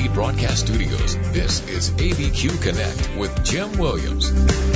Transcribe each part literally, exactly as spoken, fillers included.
T Broadcast Studios, this is A B Q Connect with Jim Williams.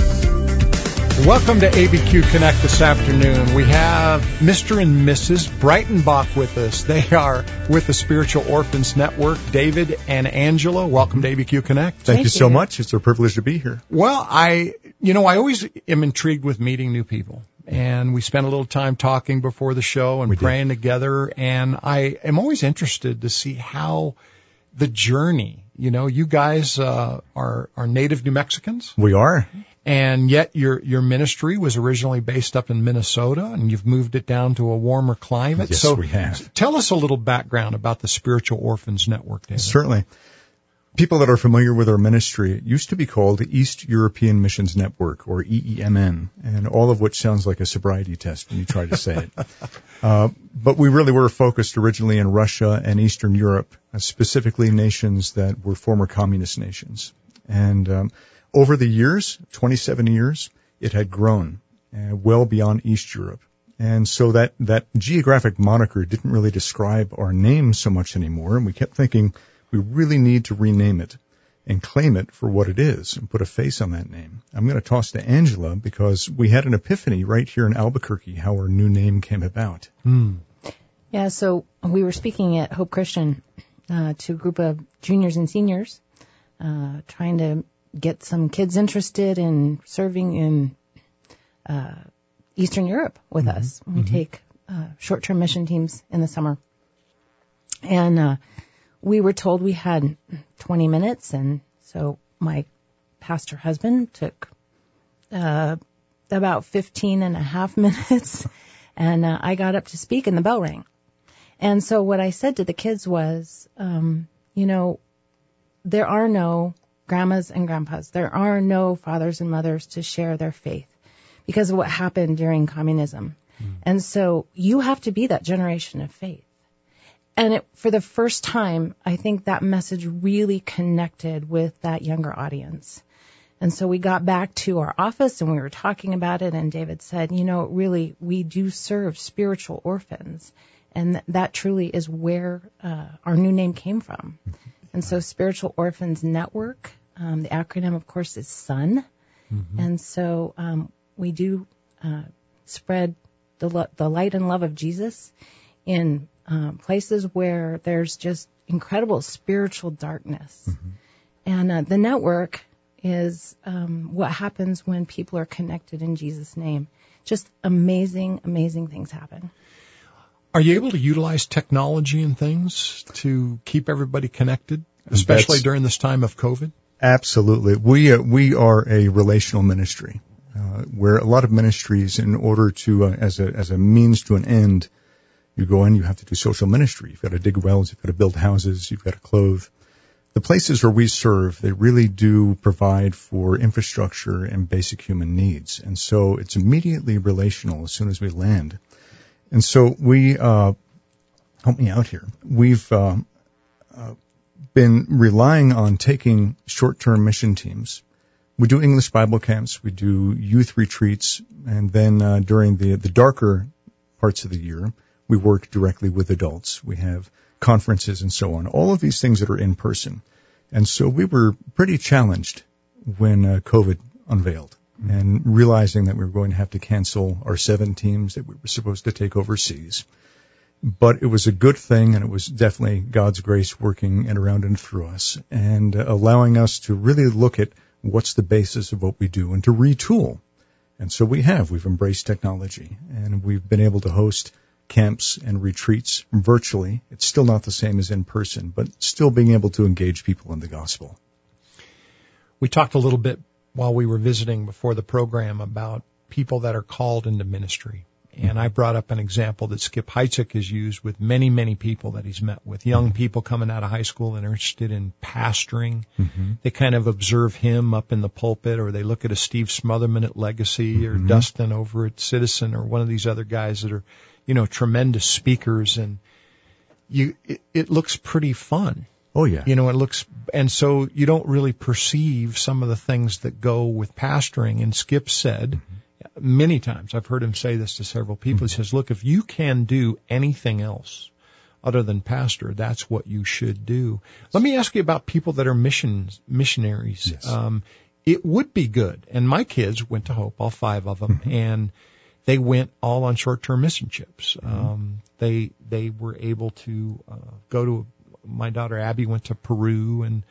Welcome to A B Q Connect this afternoon. We have Mister and Missus Breitenbach with us. They are with the Spiritual Orphans Network, David and Angela. Welcome to A B Q Connect. Thank, Thank you you so much. It's a privilege to be here. Well, I, you know, I always am intrigued with meeting new people. And we spent a little time talking before the show and We praying did. together. And I am always interested to see how the journey, you know, you guys uh, are, are native New Mexicans. We are. And yet your your ministry was originally based up in Minnesota, and you've moved it down to a warmer climate. Yes, so we have. Tell us a little background about the Spiritual Orphans Network, David. Certainly. People that are familiar with our ministry, it used to be called the East European Missions Network, or E E M N, and all of which sounds like a sobriety test when you try to say it. uh, but we really were focused originally in Russia and Eastern Europe, uh, specifically nations that were former communist nations. And um, over the years, twenty-seven years, it had grown uh, well beyond East Europe. And so that, that geographic moniker didn't really describe our name so much anymore, and we kept thinking, we really need to rename it and claim it for what it is and put a face on that name. I'm going to toss to Angela because we had an epiphany right here in Albuquerque how our new name came about. Hmm. Yeah, so we were speaking at Hope Christian uh, to a group of juniors and seniors, uh, trying to get some kids interested in serving in uh, Eastern Europe with Mm-hmm. us. We mm-hmm. take uh, short-term mission teams in the summer. And uh we were told we had twenty minutes, and so my pastor husband took uh, about fifteen and a half minutes, and uh, I got up to speak, and the bell rang. And so what I said to the kids was, um, you know, there are no grandmas and grandpas. There are no fathers and mothers to share their faith because of what happened during communism. Mm. And so you have to be that generation of faith. And it, for the first time, I think that message really connected with that younger audience. And so we got back to our office and we were talking about it, and David said, you know, really, we do serve spiritual orphans. And th- that truly is where uh, our new name came from. And so Spiritual Orphans Network, um, the acronym, of course, is SON. Mm-hmm. And so um, we do uh, spread the, lo- the light and love of Jesus in Um, places where there's just incredible spiritual darkness. Mm-hmm. And uh, the network is um, what happens when people are connected in Jesus' name. Just amazing, amazing things happen. Are you able to utilize technology and things to keep everybody connected, especially That's, during this time of COVID? Absolutely. We, uh, we are a relational ministry, uh, where a lot of ministries, in order to, uh, as a, as a means to an end, you go in, you have to do social ministry. You've got to dig wells, you've got to build houses, you've got to clothe. The places where we serve, they really do provide for infrastructure and basic human needs. And so it's immediately relational as soon as we land. And so we, uh, help me out here. We've, uh, uh, been relying on taking short-term mission teams. We do English Bible camps, we do youth retreats, and then, uh, during the, the darker parts of the year, we work directly with adults. We have conferences and so on, all of these things that are in person. And so we were pretty challenged when uh, COVID unveiled mm-hmm. and realizing that we were going to have to cancel our seven teams that we were supposed to take overseas. But it was a good thing, and it was definitely God's grace working in around and through us and uh, allowing us to really look at what's the basis of what we do and to retool. And so we have. We've embraced technology, and we've been able to host camps and retreats virtually. It's still not the same as in person, but still being able to engage people in the gospel. We talked a little bit while we were visiting before the program about people that are called into ministry. And I brought up an example that Skip Heitzig has used with many, many people that he's met with. Young people coming out of high school and are interested in pastoring. Mm-hmm. They kind of observe him up in the pulpit, or they look at a Steve Smotherman at Legacy mm-hmm. or Dustin over at Citizen, or one of these other guys that are, you know, tremendous speakers. And you, it, it looks pretty fun. Oh, yeah. You know, it looks, and so you don't really perceive some of the things that go with pastoring. And Skip said, mm-hmm. many times, I've heard him say this to several people. He says, look, if you can do anything else other than pastor, that's what you should do. Let me ask you about people that are missions, missionaries. Yes. Um, it would be good. And my kids went to Hope, all five of them, Mm-hmm. and they went all on short-term mission trips. Mm-hmm. Um, they, they were able to, uh, go to, my daughter Abby went to Peru and,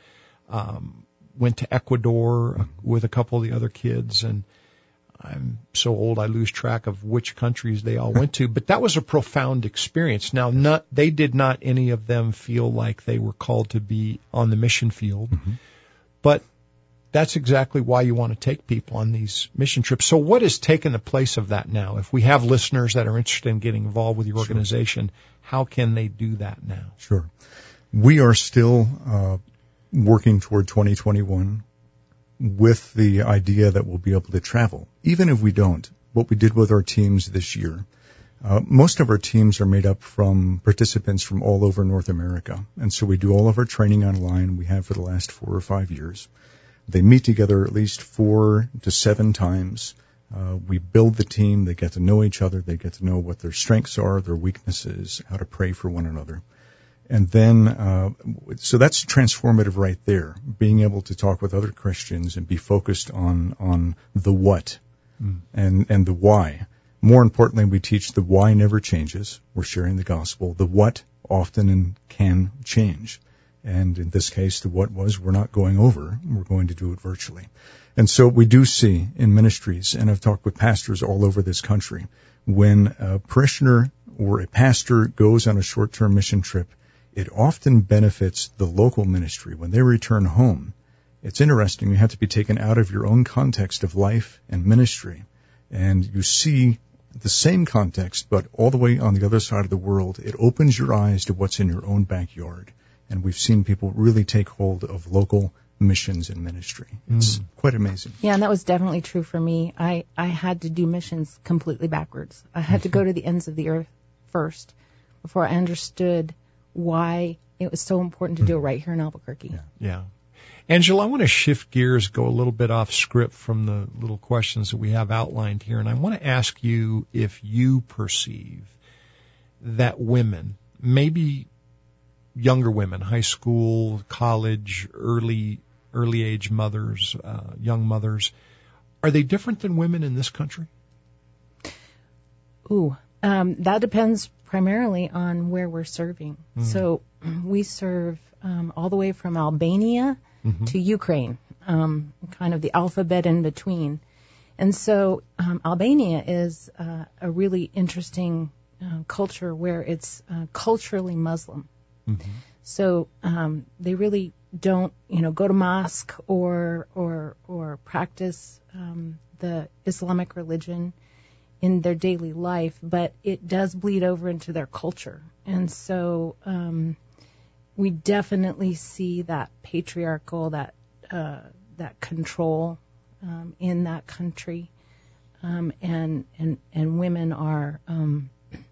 um, went to Ecuador uh, with a couple of the other kids, and I'm so old I lose track of which countries they all went to, but that was a profound experience. Now, not, they did not any of them feel like they were called to be on the mission field, Mm-hmm. but that's exactly why you want to take people on these mission trips. So what has taken the place of that now? If we have listeners that are interested in getting involved with your organization, sure. how can they do that now? Sure. We are still uh, working toward twenty twenty-one with the idea that we'll be able to travel. Even if we don't, what we did with our teams this year, uh, most of our teams are made up from participants from all over North America. And so we do all of our training online. We have for the last four or five years. They meet together at least four to seven times. Uh, we build the team. They get to know each other. They get to know what their strengths are, their weaknesses, how to pray for one another. And then, uh, so that's transformative right there, being able to talk with other Christians and be focused on, on the what mm. and, and the why. More importantly, we teach the why never changes. We're sharing the gospel. The what often and can change. And in this case, the what was we're not going over. We're going to do it virtually. And so we do see in ministries, and I've talked with pastors all over this country, when a parishioner or a pastor goes on a short-term mission trip, it often benefits the local ministry. When they return home, it's interesting. You have to be taken out of your own context of life and ministry. And you see the same context, but all the way on the other side of the world. It opens your eyes to what's in your own backyard. And we've seen people really take hold of local missions and ministry. It's mm. quite amazing. Yeah, and that was definitely true for me. I, I had to do missions completely backwards. I had to go to the ends of the earth first before I understood why it was so important to do it right here in Albuquerque. Yeah. yeah. Angela, I want to shift gears, go a little bit off script from the little questions that we have outlined here, and I want to ask you if you perceive that women, maybe younger women, high school, college, early early age mothers, uh, young mothers, are they different than women in this country? Ooh, um, that depends primarily on where we're serving. Mm. So we serve um, all the way from Albania mm-hmm. to Ukraine, um, kind of the alphabet in between. And so um, Albania is uh, a really interesting uh, culture where it's uh, culturally Muslim. Mm-hmm. So um, they really don't, you know, go to mosque or or or practice um, the Islamic religion in their daily life, but it does bleed over into their culture. And so um, we definitely see that patriarchal, that uh, that control um, in that country, um, and and and women are um,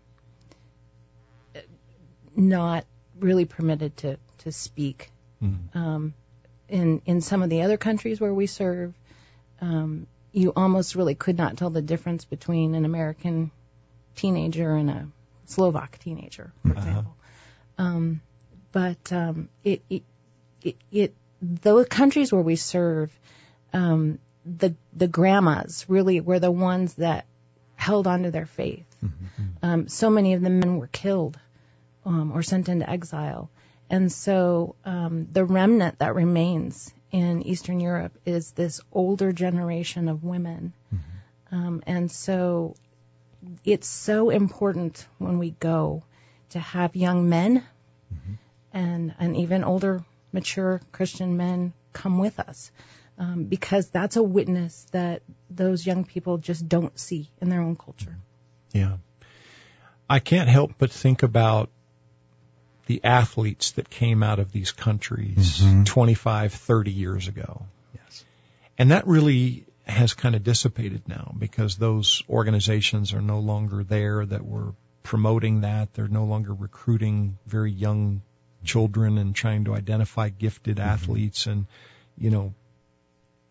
not really permitted to, to speak. Mm-hmm. Um, in in some of the other countries where we serve, um, you almost really could not tell the difference between an American teenager and a Slovak teenager, for uh-huh. example. Um, but um, it, it it it those countries where we serve, um, the the grandmas really were the ones that held on to their faith. Mm-hmm. Um, so many of the men were killed. Um, or sent into exile. And so um, the remnant that remains in Eastern Europe is this older generation of women. Mm-hmm. Um, and so it's so important when we go to have young men mm-hmm. and, and even older, mature Christian men come with us, um, because that's a witness that those young people just don't see in their own culture. Yeah. I can't help but think about the athletes that came out of these countries mm-hmm. twenty-five, thirty years ago. Yes. And that really has kind of dissipated now because those organizations are no longer there that were promoting that. They're no longer recruiting very young children and trying to identify gifted mm-hmm. athletes. And, you know,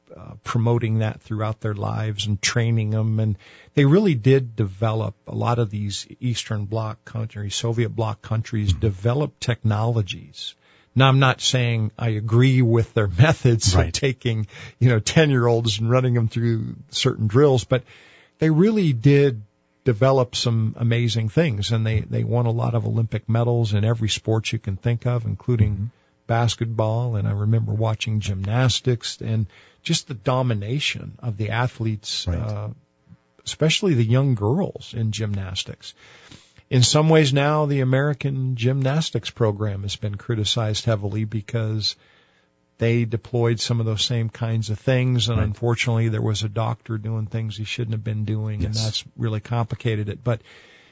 uh, promoting that throughout their lives and training them. And they really did develop, a lot of these Eastern Bloc countries, Soviet Bloc countries, developed technologies. Now, I'm not saying I agree with their methods right. of taking, you know, ten-year-olds and running them through certain drills, but they really did develop some amazing things, and they, they won a lot of Olympic medals in every sport you can think of, including mm-hmm. basketball, and I remember watching gymnastics and just the domination of the athletes, right. uh, especially the young girls in gymnastics. In some ways now, the American gymnastics program has been criticized heavily because they deployed some of those same kinds of things, and right. unfortunately there was a doctor doing things he shouldn't have been doing, yes. and that's really complicated it. But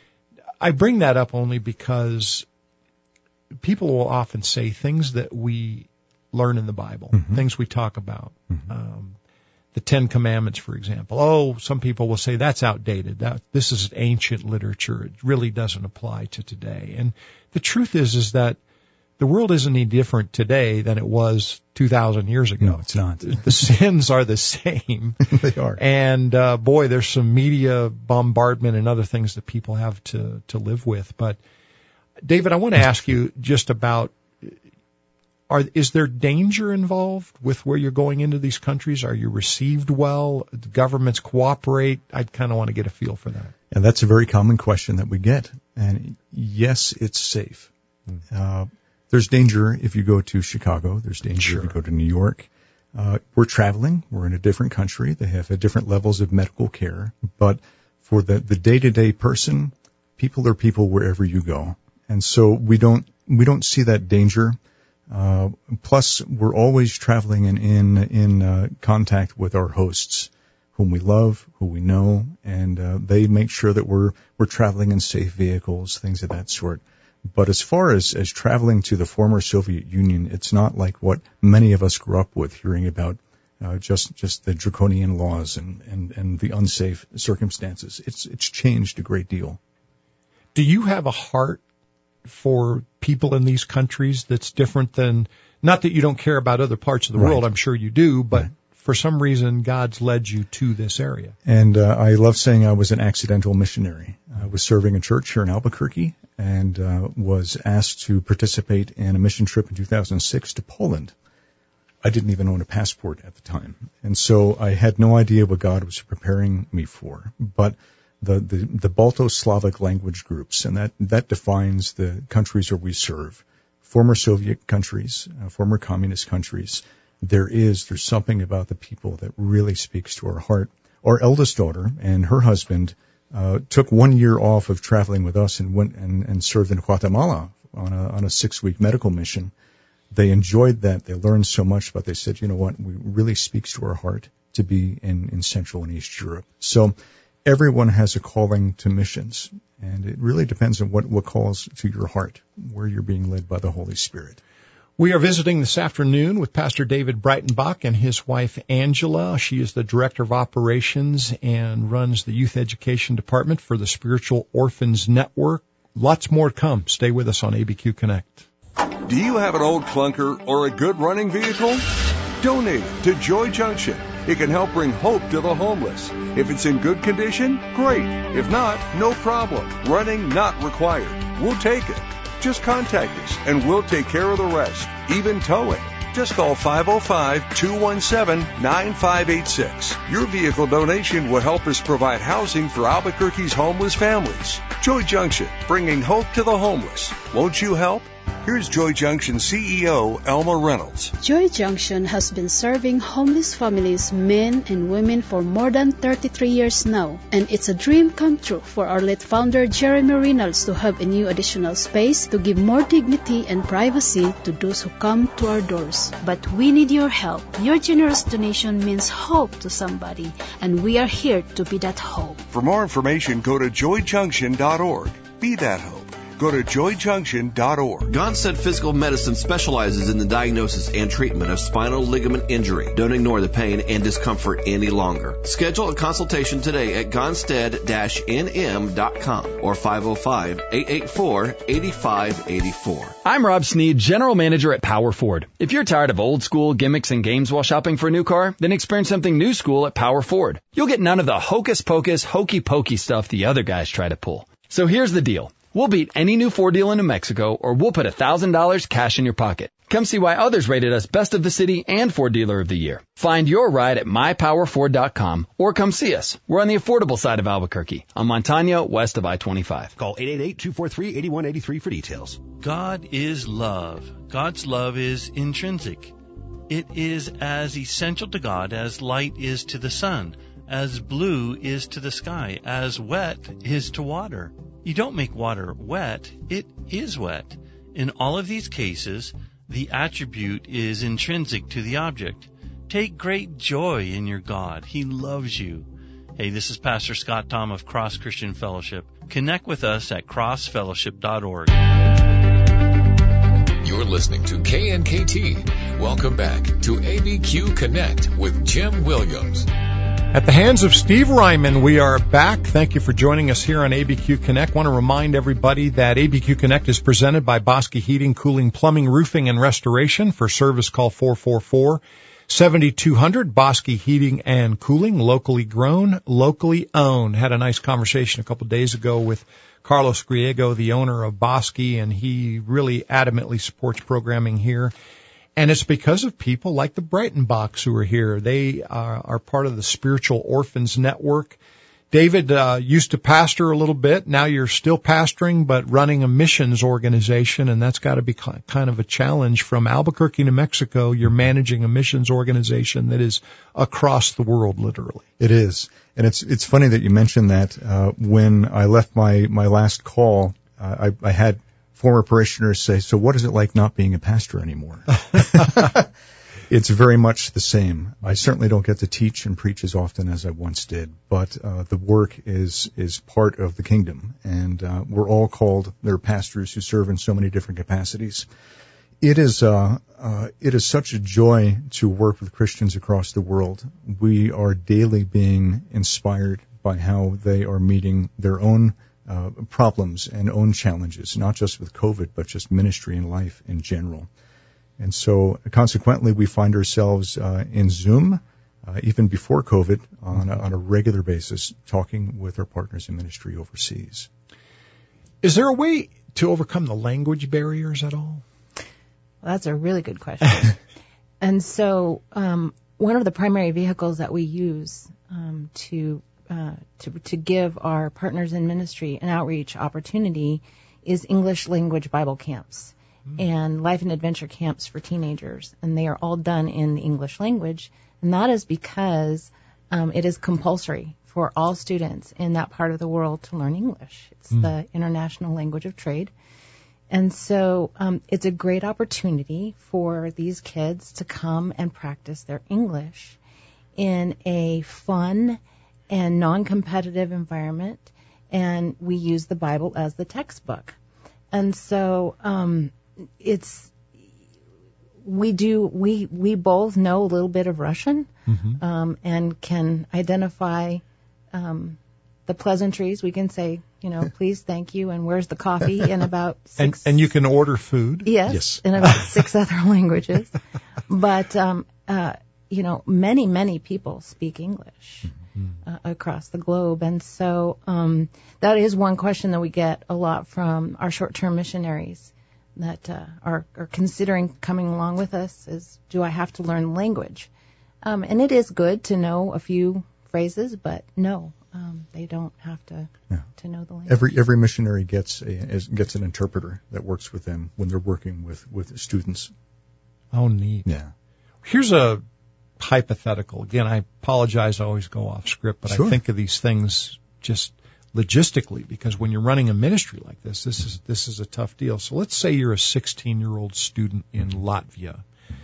I bring that up only because people will often say things that we learn in the Bible, mm-hmm. things we talk about. Mm-hmm. Um, the Ten Commandments, for example. Oh, some people will say that's outdated. That this is ancient literature. It really doesn't apply to today. And the truth is, is that the world isn't any different today than it was two thousand years ago. No, it's not. The sins are the same. They are. And, uh, boy, there's some media bombardment and other things that people have to, to live with. But, David, I want to ask you just about, are, is there danger involved with where you're going into these countries? Are you received well? Do governments cooperate? I kind of want to get a feel for that. And that's a very common question that we get. And yes, it's safe. Mm. Uh, there's danger if you go to Chicago. There's danger sure. if you go to New York. Uh, we're traveling. We're in a different country. They have a different levels of medical care. But for the, the day-to-day person, people are people wherever you go. And so we don't, we don't see that danger. Uh, plus we're always traveling and in, in, uh, contact with our hosts, whom we love, who we know, and, uh, they make sure that we're, we're traveling in safe vehicles, things of that sort. But as far as, as traveling to the former Soviet Union, it's not like what many of us grew up with, hearing about, uh, just, just the draconian laws and, and, and the unsafe circumstances. It's, it's changed a great deal. Do you have a heart for people in these countries that's different than, not that you don't care about other parts of the right. world, I'm sure you do, but right. for some reason God's led you to this area? And uh, I love saying I was an accidental missionary. I was serving a church here in Albuquerque and uh, was asked to participate in a mission trip in two thousand six to Poland. I didn't even own a passport at the time, and so I had no idea what God was preparing me for. But The, the, the Balto-Slavic language groups, and that, that defines the countries where we serve. Former Soviet countries, uh, former communist countries. There is, there's something about the people that really speaks to our heart. Our eldest daughter and her husband, uh, took one year off of traveling with us and went and, and served in Guatemala on a, on a six-week medical mission. They enjoyed that. They learned so much, but they said, you know what, it really speaks to our heart to be in, in Central and East Europe. So, everyone has a calling to missions, and it really depends on what, what calls to your heart, where you're being led by the Holy Spirit. We are visiting this afternoon with Pastor David Breitenbach and his wife, Angela. She is the Director of Operations and runs the Youth Education Department for the Spiritual Orphans Network. Lots more to come. Stay with us on A B Q Connect. Do you have an old clunker or a good running vehicle? Donate it to Joy Junction. It can help bring hope to the homeless. If it's in good condition, great. If not, no problem. Running not required. We'll take it. Just contact us and we'll take care of the rest, even towing. Just call five oh five, two one seven, nine five eight six. Your vehicle donation will help us provide housing for Albuquerque's homeless families. Joy Junction, bringing hope to the homeless. Won't you help? Here's Joy Junction C E O Elma Reynolds. Joy Junction has been serving homeless families, men and women, for more than thirty-three years now. And it's a dream come true for our late founder Jeremy Reynolds to have a new additional space to give more dignity and privacy to those who come to our doors. But we need your help. Your generous donation means hope to somebody, and we are here to be that hope. For more information, go to joy junction dot org. Be that hope. Go to joy junction dot org. Gonstead Physical Medicine specializes in the diagnosis and treatment of spinal ligament injury. Don't ignore the pain and discomfort any longer. Schedule a consultation today at gonstead dash n m dot com or five oh five, eight eight four, eight five eight four. I'm Rob Sneed, General Manager at Power Ford. If you're tired of old school gimmicks and games while shopping for a new car, then experience something new school at Power Ford. You'll get none of the hocus pocus, hokey pokey stuff the other guys try to pull. So here's the deal. We'll beat any new Ford deal in New Mexico, or we'll put one thousand dollars cash in your pocket. Come see why others rated us Best of the City and Ford Dealer of the Year. Find your ride at my power ford dot com or come see us. We're on the affordable side of Albuquerque, on Montano, west of I twenty-five. Call eight eight eight, two four three, eight one eight three for details. God is love. God's love is intrinsic. It is as essential to God as light is to the sun, as blue is to the sky, as wet is to water. You don't make water wet, it is wet. In all of these cases, the attribute is intrinsic to the object. Take great joy in your God. He loves you. Hey, this is Pastor Scott Tom of Cross Christian Fellowship. Connect with us at cross fellowship dot org. You're listening to K N K T. Welcome back to A B Q Connect with Jim Williams. At the hands of Steve Ryman, we are back. Thank you for joining us here on A B Q Connect. I want to remind everybody that A B Q Connect is presented by Bosque Heating, Cooling, Plumbing, Roofing, and Restoration. For service, call four four four, seven two zero zero. Bosque Heating and Cooling, locally grown, locally owned. Had a nice conversation a couple of days ago with Carlos Griego, the owner of Bosque, and he really adamantly supports programming here. And it's because of people like the Breitenbachs who are here. They are, are part of the Spiritual Orphans Network. David uh, used to pastor a little bit. Now you're still pastoring, but running a missions organization, and that's got to be kind of a challenge. From Albuquerque, New Mexico, you're managing a missions organization that is across the world, literally. It is. And it's it's funny that you mentioned that. Uh, when I left my, my last call, uh, I, I had former parishioners say, so what is it like not being a pastor anymore? It's very much the same. I certainly don't get to teach and preach as often as I once did, but uh, the work is is part of the kingdom, and uh, we're all called. There are pastors who serve in so many different capacities. It is uh, uh, it is such a joy to work with Christians across the world. We are daily being inspired by how they are meeting their own uh, problems and own challenges, not just with COVID, but just ministry and life in general. And so, consequently, we find ourselves uh, in Zoom, uh, even before COVID, on a, on a regular basis, talking with our partners in ministry overseas. Is there a way to overcome the language barriers at all? Well, that's a really good question. And so, um, one of the primary vehicles that we use um, to uh, to to give our partners in ministry an outreach opportunity is English language Bible camps and life and adventure camps for teenagers, and they are all done in the English language, and that is because um, it is compulsory for all students in that part of the world to learn English. It's mm. the international language of trade, and so um, it's a great opportunity for these kids to come and practice their English in a fun and non-competitive environment, and we use the Bible as the textbook. And so um, it's we do we we both know a little bit of Russian mm-hmm. um, and can identify um, the pleasantries. We can say, you know, please, thank you, and where's the coffee in about six. And, and you can order food. Yes, yes. in about six other languages. But um, uh, you know, many many people speak English. Mm-hmm. Uh, across the globe. And so um, that is one question that we get a lot from our short-term missionaries that uh, are, are considering coming along with us is, do I have to learn language? Um, and it is good to know a few phrases, but no, um, they don't have to yeah. to know the language. Every every missionary gets a gets an interpreter that works with them when they're working with, with students. Oh, neat. Yeah. Here's a hypothetical. Again, I apologize, I always go off script, but sure. I think of these things just logistically, because when you're running a ministry like this, this is this is a tough deal. So let's say you're a sixteen-year-old student in Latvia,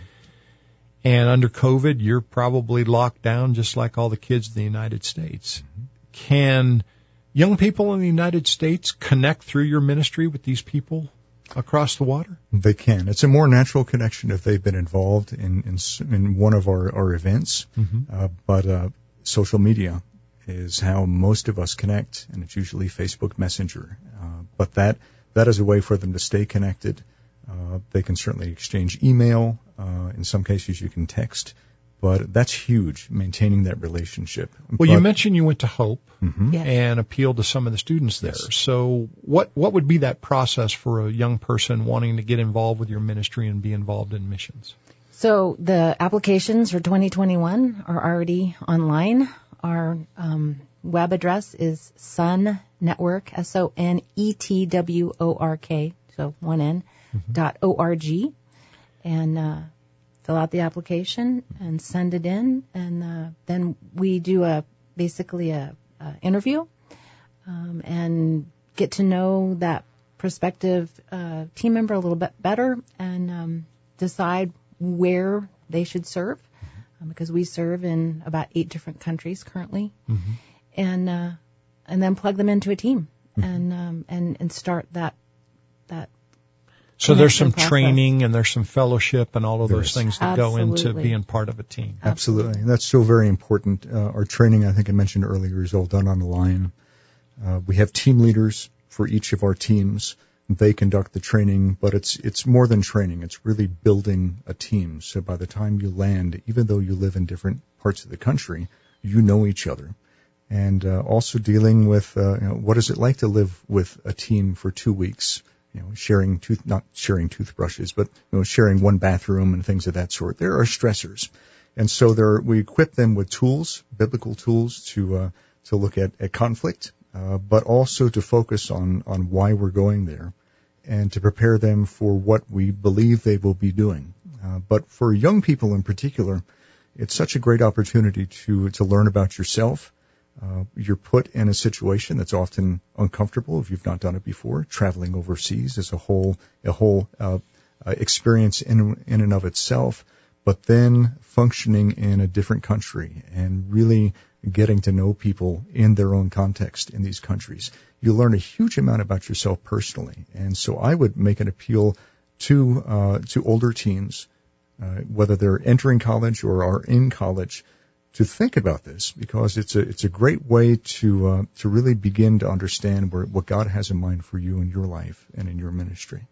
and under COVID, you're probably locked down just like all the kids in the United States. Can young people in the United States connect through your ministry with these people across the water? They can. It's a more natural connection if they've been involved in in, in one of our, our events. Mm-hmm. Uh, but uh, social media is how most of us connect, and it's usually Facebook Messenger. Uh, but that that is a way for them to stay connected. Uh, they can certainly exchange email. Uh, in some cases, you can text. But that's huge, maintaining that relationship. Well, but, you mentioned you went to Hope mm-hmm. yes. and appealed to some of the students there. Yes. So what what would be that process for a young person wanting to get involved with your ministry and be involved in missions? So the applications for twenty twenty-one are already online. Our um, web address is Sun Network, S O N E T W O R K, so one N, mm-hmm. dot O R G. And uh fill out the application and send it in, and uh, then we do a basically a, a interview um, and get to know that prospective uh, team member a little bit better, and um, decide where they should serve, um, because we serve in about eight different countries currently, mm-hmm. and uh, and then plug them into a team mm-hmm. and um, and and start that that. So there's some process. Training and there's some fellowship and all of those things that Absolutely. go into being part of a team. Absolutely. That's so very important. Uh, our training, I think I mentioned earlier, is all done online. Uh, we have team leaders for each of our teams. They conduct the training, but it's it's more than training. It's really building a team. So by the time you land, even though you live in different parts of the country, you know each other. And uh, also dealing with uh, you know, what is it like to live with a team for two weeks? You know, sharing tooth, not sharing toothbrushes, but, you know, sharing one bathroom and things of that sort. There are stressors. And so there, we equip them with tools, biblical tools to, uh, to look at, at conflict, uh, but also to focus on, on why we're going there and to prepare them for what we believe they will be doing. Uh, but for young people in particular, it's such a great opportunity to, to learn about yourself. Uh, you're put in a situation that's often uncomfortable if you've not done it before. Traveling overseas is a whole a whole uh, uh, experience in in and of itself. But then functioning in a different country and really getting to know people in their own context in these countries, you learn a huge amount about yourself personally. And so I would make an appeal to uh, to older teens, uh, whether they're entering college or are in college, to think about this, because it's a it's a great way to uh, to really begin to understand where, what God has in mind for you in your life and in your ministry.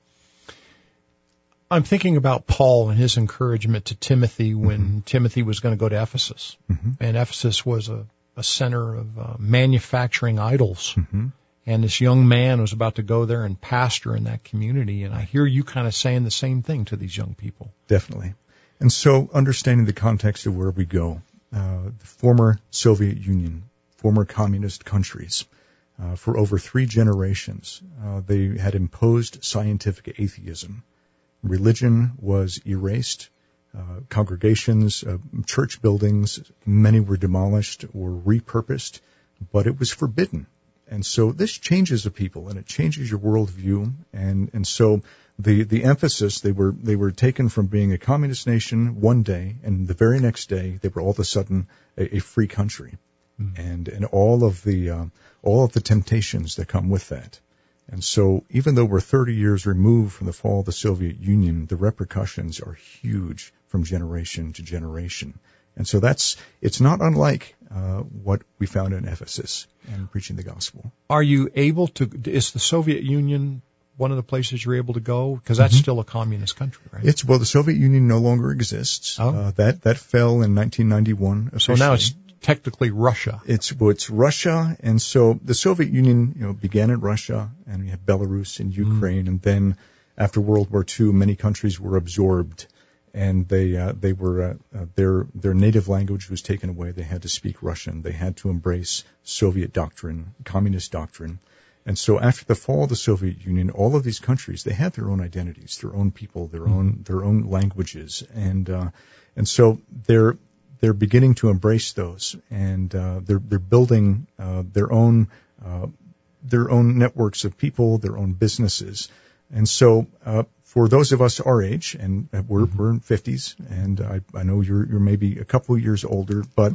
I'm thinking about Paul and his encouragement to Timothy when mm-hmm. Timothy was going to go to Ephesus, mm-hmm. and Ephesus was a, a center of uh, manufacturing idols, mm-hmm. and this young man was about to go there and pastor in that community. And I hear you kind of saying the same thing to these young people. Definitely, and so understanding the context of where we go. Uh, the former Soviet Union, former communist countries, uh, for over three generations, uh, they had imposed scientific atheism. Religion was erased. Uh, congregations, uh, church buildings, many were demolished or repurposed, but it was forbidden. And so this changes the people, and it changes your worldview. And, and so the, the emphasis, they were, they were taken from being a communist nation one day, and the very next day, they were all of a sudden a, a free country. Mm. And, and all of the, uh, all of the temptations that come with that. And so even though we're thirty years removed from the fall of the Soviet Union, the repercussions are huge from generation to generation. And so that's, it's not unlike uh, what we found in Ephesus and preaching the gospel. Are you able to, is the Soviet Union one of the places you're able to go? Because that's mm-hmm. still a communist country, right? It's, well, the Soviet Union no longer exists. Oh. Uh, that, that fell in nineteen ninety-one. So now it's technically Russia. It's, well, it's Russia. And so the Soviet Union, you know, began in Russia, and we have Belarus and Ukraine. Mm. And then after World War Two, many countries were absorbed. And they uh, they were uh, uh, their their native language was taken away. They had to speak Russian. They had to embrace Soviet doctrine, communist doctrine. And so after the fall of the Soviet Union, all of these countries, they had their own identities, their own people, their mm-hmm. own their own languages, and uh, and so they're they're beginning to embrace those, and uh, they're they're building uh, their own uh, their own networks of people, their own businesses, and so. Uh, For those of us our age, and we're, we're in fifties, and I, I know you're, you're maybe a couple of years older, but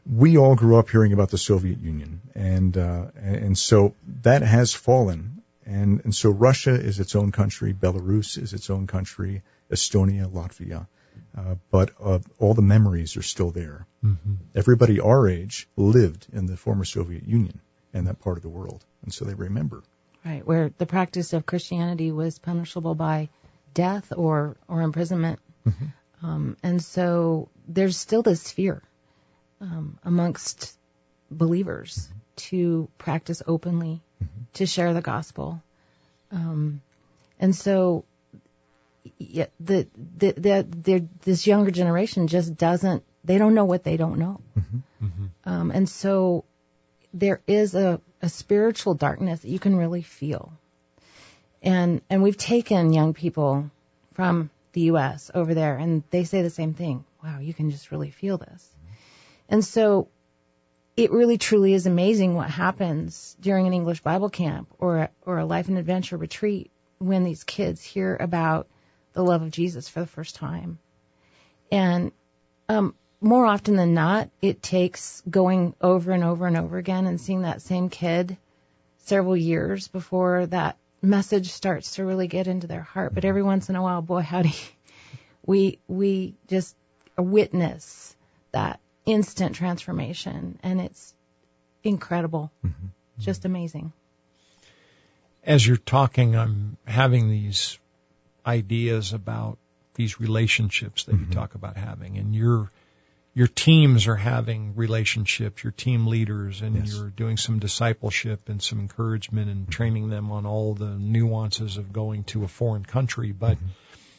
we all grew up hearing about the Soviet Union, and uh, and so that has fallen, and and so Russia is its own country, Belarus is its own country, Estonia, Latvia, uh, but uh, all the memories are still there. Mm-hmm. Everybody our age lived in the former Soviet Union and that part of the world, and so they remember. Right, where the practice of Christianity was punishable by death or or imprisonment, mm-hmm. um, and so there's still this fear um, amongst believers mm-hmm. to practice openly, mm-hmm. to share the gospel, um, and so yeah, the the, the the this younger generation just doesn't. They don't know what they don't know, mm-hmm. Mm-hmm. Um, and so there is a, a spiritual darkness that you can really feel. And and we've taken young people from the U S over there, and they say the same thing. Wow, you can just really feel this. Mm-hmm. And so it really truly is amazing what happens during an English Bible camp or a, or a life and adventure retreat when these kids hear about the love of Jesus for the first time. And um more often than not, it takes going over and over and over again and seeing that same kid several years before that message starts to really get into their heart. But every once in a while, boy, howdy, we we just witness that instant transformation, and it's incredible, mm-hmm. just amazing. As you're talking, I'm having these ideas about these relationships that mm-hmm. you talk about having, and you're Your teams are having relationships, your team leaders, and yes. you're doing some discipleship and some encouragement and training them on all the nuances of going to a foreign country. But mm-hmm.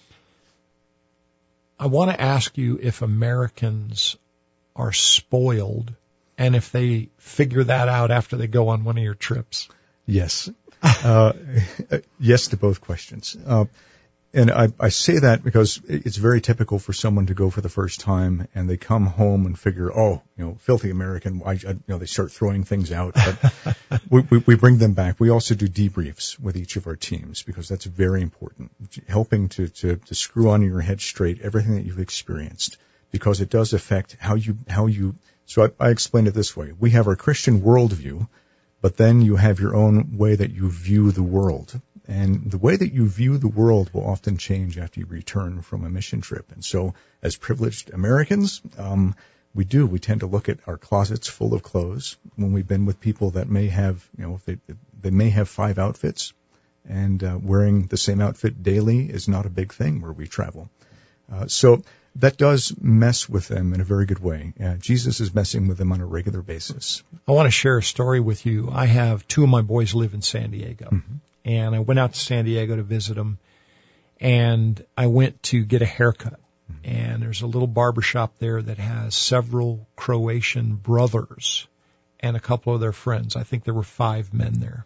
I want to ask you if Americans are spoiled and if they figure that out after they go on one of your trips. Yes. uh, yes to both questions. Uh, And I, I say that because it's very typical for someone to go for the first time and they come home and figure, oh, you know, filthy American, I, I, you know, they start throwing things out. But we, we, we bring them back. We also do debriefs with each of our teams because that's very important, helping to, to, to screw on your head straight everything that you've experienced, because it does affect how you, how you, so I, I explain it this way. We have our Christian worldview, but then you have your own way that you view the world. And the way that you view the world will often change after you return from a mission trip. And so as privileged Americans, um, we do. We tend to look at our closets full of clothes when we've been with people that may have, you know, if they, they may have five outfits, and uh, wearing the same outfit daily is not a big thing where we travel. Uh, so that does mess with them in a very good way. Uh, Jesus is messing with them on a regular basis. I want to share a story with you. I have two of my boys live in San Diego. Mm-hmm. And I went out to San Diego to visit them, and I went to get a haircut. Mm-hmm. And there's a little barber shop there that has several Croatian brothers and a couple of their friends. I think there were five men there.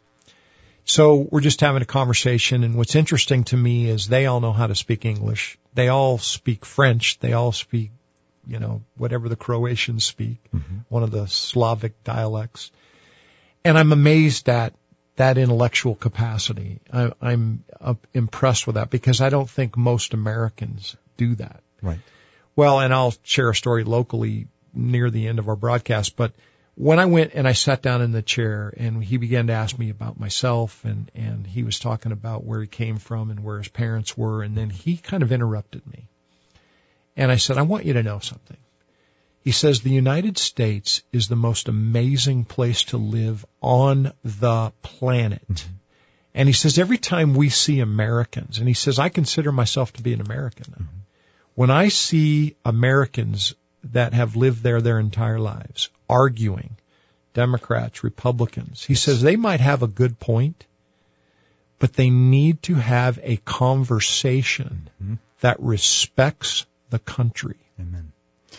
So we're just having a conversation, and what's interesting to me is they all know how to speak English. They all speak French. They all speak, you know, whatever the Croatians speak, mm-hmm. one of the Slavic dialects. And I'm amazed at that intellectual capacity. I, I'm uh, impressed with that because I don't think most Americans do that. Right. Well, and I'll share a story locally near the end of our broadcast, but when I went and I sat down in the chair and he began to ask me about myself, and, and he was talking about where he came from and where his parents were, and then he kind of interrupted me. And I said, I want you to know something. He says, the United States is the most amazing place to live on the planet. Mm-hmm. And he says, every time we see Americans, and he says, I consider myself to be an American now. Mm-hmm. When I see Americans that have lived there their entire lives, arguing, Democrats, Republicans, he says they might have a good point, but they need to have a conversation mm-hmm. that respects the country. Amen.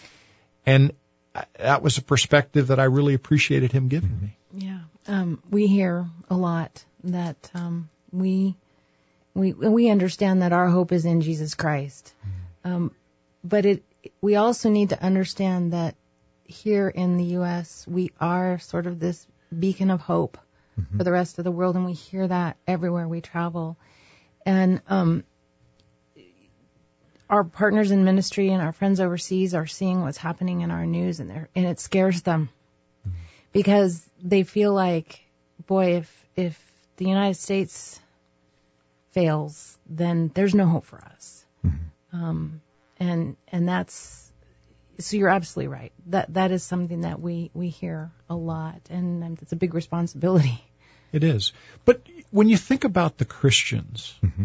And that was a perspective that I really appreciated him giving me. Yeah. Um, we hear a lot that um, we we we understand that our hope is in Jesus Christ. Um, but it we also need to understand that here in the U S we are sort of this beacon of hope mm-hmm. for the rest of the world, and we hear that everywhere we travel. And um, our partners in ministry and our friends overseas are seeing what's happening in our news, and they're, and it scares them mm-hmm. because they feel like, boy, if if the United States fails, then there's no hope for us. Mm-hmm. Um, and and that's so you're absolutely right. That that is something that we we hear a lot, and it's a big responsibility. It is. But when you think about the Christians, mm-hmm.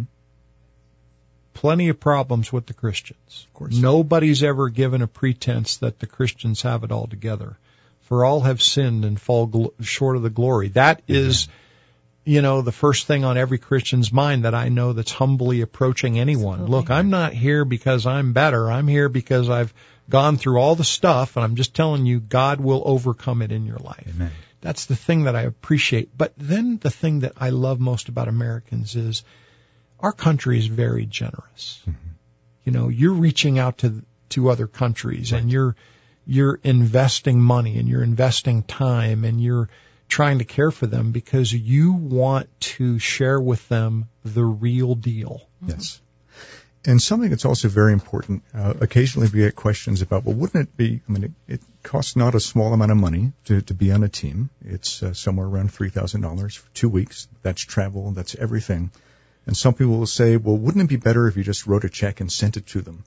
plenty of problems with the Christians. Of course. Nobody's ever given a pretense that the Christians have it all together. For all have sinned and fall gl- short of the glory. That mm-hmm. is, you know, the first thing on every Christian's mind that I know that's humbly approaching anyone. Absolutely. Look, I'm not here because I'm better. I'm here because I've gone through all the stuff, and I'm just telling you, God will overcome it in your life. Amen. That's the thing that I appreciate. But then the thing that I love most about Americans is our country is very generous. Mm-hmm. You know, you're reaching out to to other countries, right. and you're you're investing money, and you're investing time, and you're trying to care for them because you want to share with them the real deal. Yes. And something that's also very important, uh, occasionally we get questions about, well, wouldn't it be, I mean, it, it costs not a small amount of money to, to be on a team. It's uh, somewhere around three thousand dollars for two weeks. That's travel. That's everything. And some people will say, well, wouldn't it be better if you just wrote a check and sent it to them?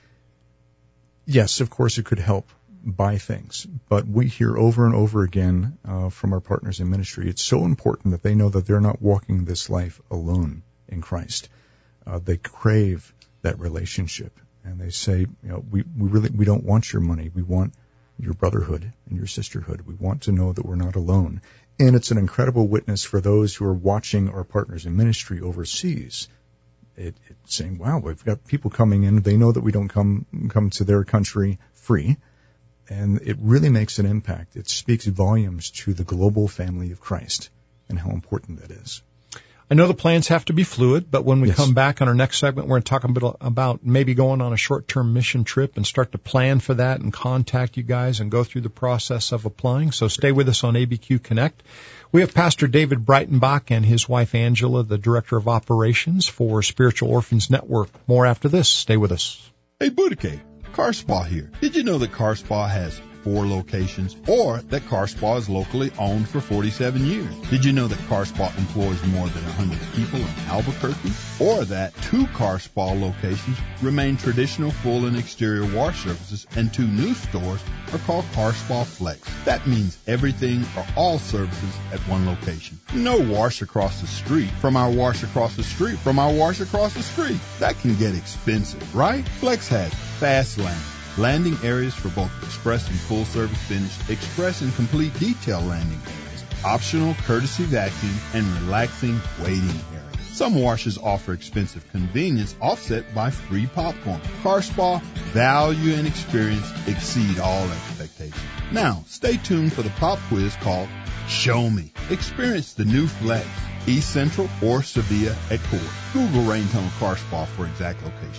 Yes, of course, it could help buy things. But we hear over and over again uh, from our partners in ministry, it's so important that they know that they're not walking this life alone in Christ. Uh, they crave that relationship, and they say, you know, we, we really, we don't want your money. We want your brotherhood and your sisterhood. We want to know that we're not alone. And it's an incredible witness for those who are watching our partners in ministry overseas. It, it's saying, wow, we've got people coming in. They know that we don't come, come to their country free. And it really makes an impact. It speaks volumes to the global family of Christ and how important that is. I know the plans have to be fluid, but when we yes. come back on our next segment, we're going to talk a bit about maybe going on a short-term mission trip and start to plan for that and contact you guys and go through the process of applying. So stay with us on A B Q Connect. We have Pastor David Breitenbach and his wife Angela, the Director of Operations for Spiritual Orphans Network. More after this. Stay with us. Hey, Boudica, Car Spa here. Did you know that Car Spa has four locations, or that Car Spa is locally owned for forty-seven years? Did you know that Car Spa employs more than one hundred people in Albuquerque? Or that two Car Spa locations remain traditional full and exterior wash services, and two new stores are called Car Spa Flex? That means everything or all services at one location. No wash across the street from our wash across the street from our wash across the street. That can get expensive, right? Flex has fast lane, landing areas for both express and full-service finish, express and complete detail landing areas, optional courtesy vacuum, and relaxing waiting areas. Some washes offer expensive convenience offset by free popcorn. Car Spa, value and experience exceed all expectations. Now, stay tuned for the pop quiz called Show Me. Experience the new Flex, East Central or Sevilla at Core. Google Rain Tunnel Car Spa for exact location.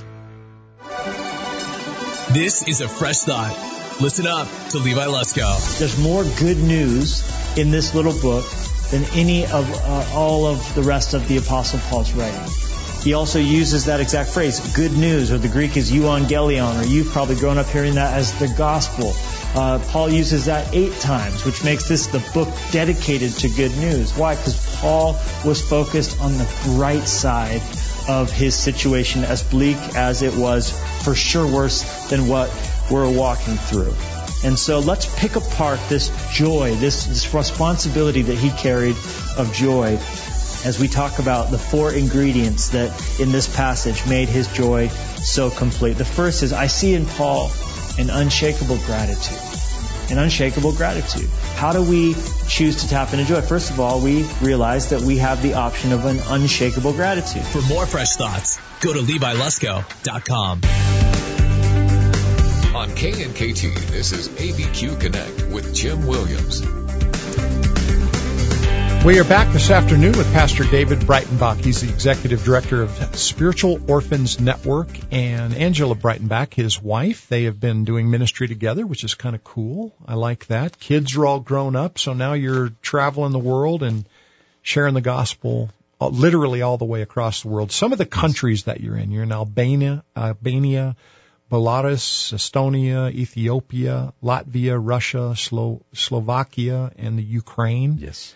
This is a fresh thought. Listen up to Levi Lusko. There's more good news in this little book than any of uh, all of the rest of the Apostle Paul's writing. He also uses that exact phrase, good news, or the Greek is euangelion, or you've probably grown up hearing that as the gospel. Uh, Paul uses that eight times, which makes this the book dedicated to good news. Why? Because Paul was focused on the bright side of his situation, as bleak as it was, for sure worse than what we're walking through. And so let's pick apart this joy, this, this responsibility that he carried of joy, as we talk about the four ingredients that in this passage made his joy so complete. The first is, I see in Paul an unshakable gratitude. An unshakable gratitude. How do we choose to tap into joy? First of all, we realize that we have the option of an unshakable gratitude. For more fresh thoughts, go to Levi Lusko dot com. On K N K T, this is A B Q Connect with Jim Williams. We are back this afternoon with Pastor David Breitenbach. He's the Executive Director of Spiritual Orphans Network, and Angela Breitenbach, his wife. They have been doing ministry together, which is kind of cool. I like that. Kids are all grown up, so now you're traveling the world and sharing the gospel uh, literally all the way across the world. Some of the countries that you're in, you're in Albania, Albania, Belarus, Estonia, Ethiopia, Latvia, Russia, Slo- Slovakia, and the Ukraine. Yes.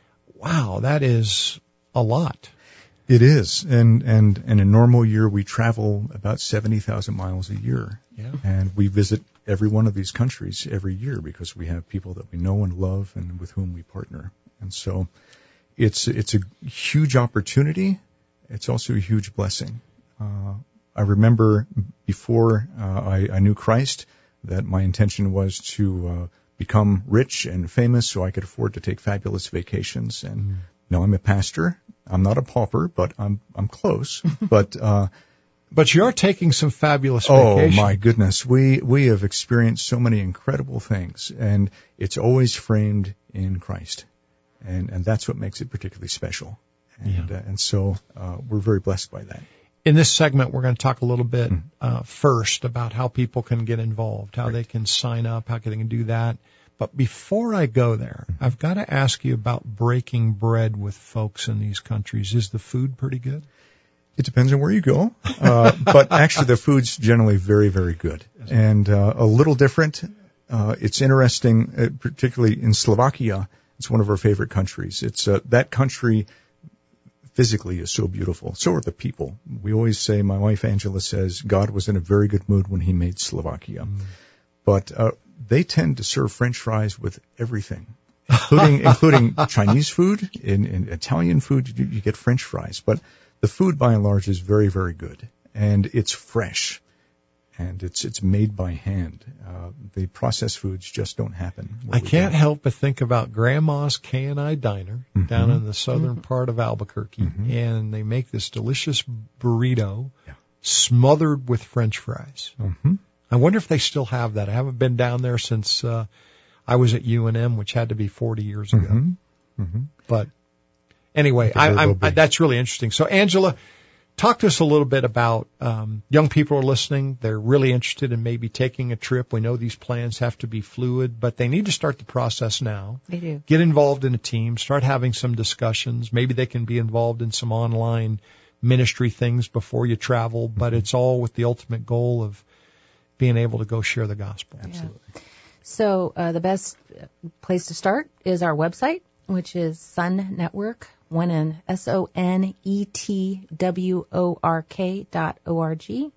Wow, that is a lot. It is, and and in a normal year we travel about seventy thousand miles a year, yeah. and we visit every one of these countries every year because we have people that we know and love and with whom we partner, and so it's it's a huge opportunity. It's also a huge blessing. Uh, I remember before uh, I, I knew Christ that my intention was to uh, become rich and famous so I could afford to take fabulous vacations. And mm. now I'm a pastor. I'm not a pauper, but I'm I'm close. but uh, but you are taking some fabulous oh, vacations. Oh my goodness, we we have experienced so many incredible things, and it's always framed in Christ, and and that's what makes it particularly special. And yeah. uh, and so uh, we're very blessed by that. In this segment, we're going to talk a little bit uh, first about how people can get involved, how right. they can sign up, how they can do that. But before I go there, I've got to ask you about breaking bread with folks in these countries. Is the food pretty good? It depends on where you go. Uh, but actually, the food's generally very, very good. And uh, a little different. Uh, it's interesting, uh, particularly in Slovakia. It's one of our favorite countries. It's uh, that country physically is so beautiful. So are the people. We always say, my wife Angela says, God was in a very good mood when he made Slovakia. Mm. But uh, they tend to serve French fries with everything, including including Chinese food, in, in Italian food, you, you get French fries. But the food, by and large, is very, very good. And it's fresh. And it's it's made by hand. Uh, the processed foods just don't happen. I can't go. help but think about Grandma's K and I Diner mm-hmm. down in the southern mm-hmm. part of Albuquerque, mm-hmm. and they make this delicious burrito yeah. smothered with French fries. Mm-hmm. I wonder if they still have that. I haven't been down there since uh, I was at U N M, which had to be forty years ago. Mm-hmm. Mm-hmm. But anyway, I, I'm, I, that's really interesting. So, Angela, talk to us a little bit about um, young people are listening. They're really interested in maybe taking a trip. We know these plans have to be fluid, but they need to start the process now. They do. Get involved in a team. Start having some discussions. Maybe they can be involved in some online ministry things before you travel, but it's all with the ultimate goal of being able to go share the gospel. Absolutely. Yeah. So uh, the best place to start is our website, which is Son Network. One N, S O N E T W O R K dot O R G.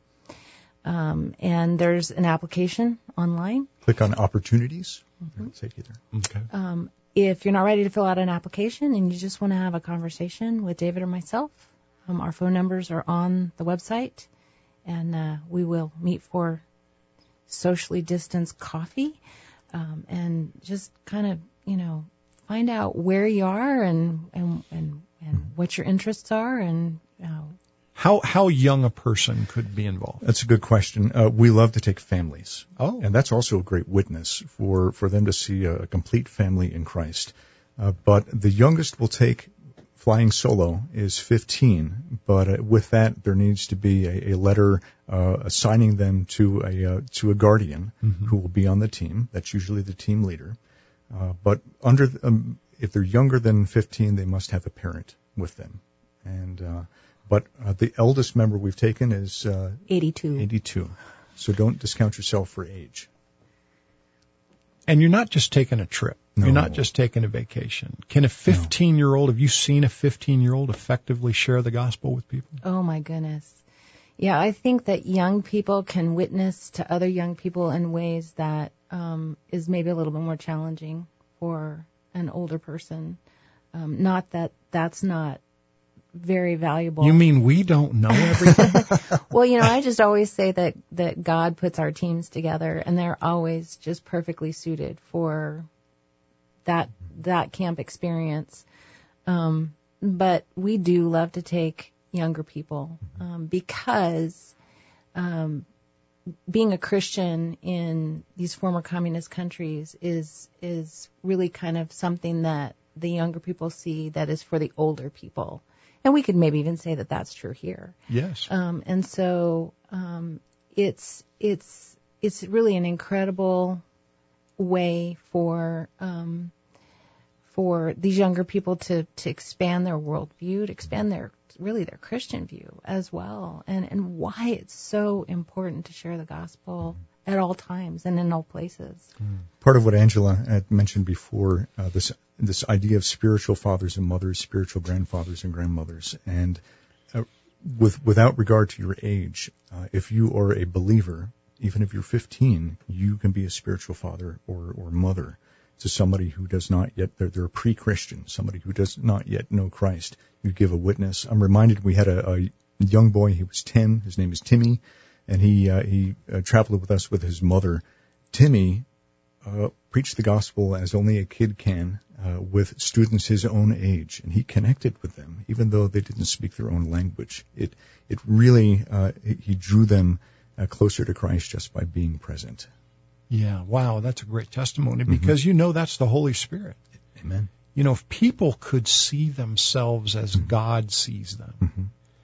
Um, and there's an application online. Click on opportunities. Mm-hmm. It'll take you there. Okay. Um, if you're not ready to fill out an application and you just want to have a conversation with David or myself, um, our phone numbers are on the website, and uh, we will meet for socially distanced coffee um, and just kind of, you know, find out where you are and and and, and what your interests are and uh, how how young a person could be involved. That's a good question. Uh, we love to take families. Oh, and that's also a great witness for for them to see a complete family in Christ. Uh, but the youngest we'll take flying solo is fifteen. But uh, with that, there needs to be a, a letter uh, assigning them to a uh, to a guardian mm-hmm. who will be on the team. That's usually the team leader. Uh, but under, the, um, if they're younger than fifteen, they must have a parent with them. And, uh, but, uh, the eldest member we've taken is, uh, eighty-two. eighty-two. So don't discount yourself for age. And you're not just taking a trip. No. You're not just taking a vacation. Can a fifteen year old, have you seen a fifteen year old effectively share the gospel with people? Oh my goodness. Yeah, I think that young people can witness to other young people in ways that um, is maybe a little bit more challenging for an older person. Um, not that that's not very valuable. You mean we don't know everything? Well, you know, I just always say that, that God puts our teams together, and they're always just perfectly suited for that that camp experience. Um, but we do love to take younger people um, because um, being a Christian in these former communist countries is is really kind of something that the younger people see that is for the older people. And we could maybe even say that that's true here. Yes. Um, and so um, it's it's it's really an incredible way for um, for these younger people to, to expand their worldview, to expand their really their Christian view as well, and, and why it's so important to share the gospel at all times and in all places. Part of what Angela had mentioned before, uh, this this idea of spiritual fathers and mothers, spiritual grandfathers and grandmothers, and uh, with without regard to your age, uh, if you are a believer, even if you're fifteen, you can be a spiritual father or, or mother to somebody who does not yet, they're, they're a pre-Christian, somebody who does not yet know Christ. You give a witness. I'm reminded we had a, a young boy, he was ten, his name is Timmy, and he uh, he uh, traveled with us with his mother. Timmy uh, preached the gospel as only a kid can uh, with students his own age, and he connected with them, even though they didn't speak their own language. It it really, uh, he drew them uh, closer to Christ just by being present. Yeah, wow, that's a great testimony because mm-hmm. you know that's the Holy Spirit. Amen. You know, if people could see themselves as mm-hmm. God sees them, mm-hmm.